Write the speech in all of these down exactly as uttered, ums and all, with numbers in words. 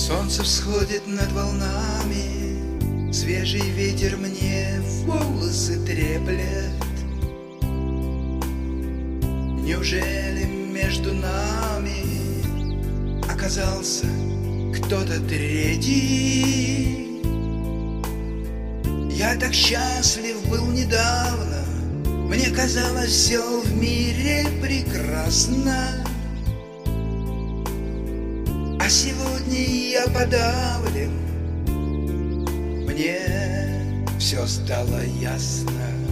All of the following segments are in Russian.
Солнце всходит над волнами, свежий ветер мне волосы треплет. Неужели между нами оказался кто-то третий? Я так счастлив был недавно, мне казалось, все в мире прекрасно. А сегодня я подавлен, мне все стало ясно.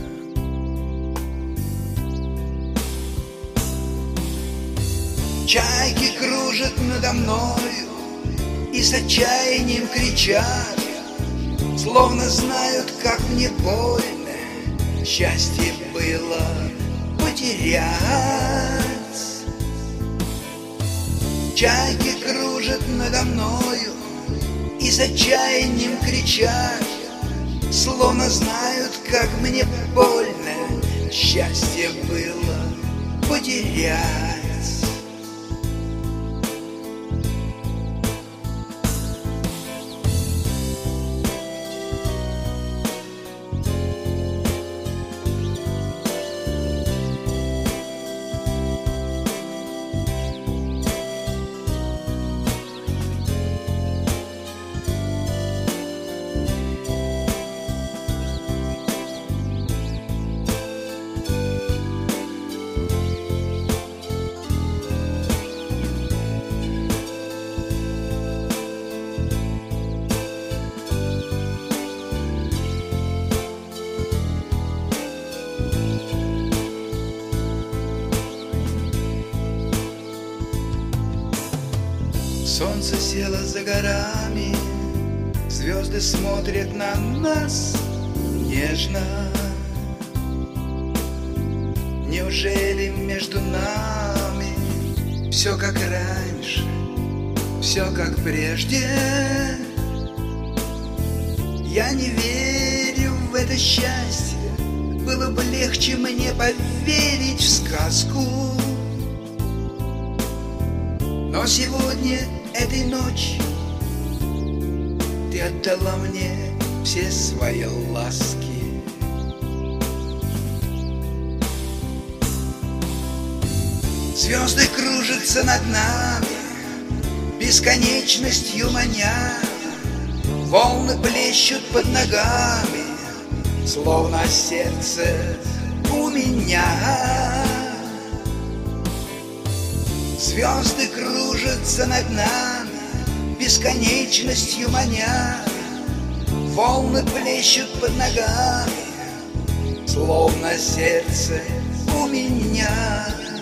Чайки кружат надо мною и с отчаянием кричат, словно знают, как мне больно счастье было потерять. Чайки кружат надо мною и с отчаянием кричат, словно знают, как мне больно счастье было потерять. Солнце село за горами, звезды смотрят на нас нежно. Неужели между нами все как раньше, все как прежде? Я не верю в это счастье, было бы легче мне поверить в сказку. Но сегодня, этой ночью, ты отдала мне все свои ласки. Звезды кружатся над нами, бесконечностью маня. Волны плещут под ногами, словно сердце у меня. Звезды кружатся над нами, бесконечностью маня. Волны плещут под ногами, словно сердце у меня.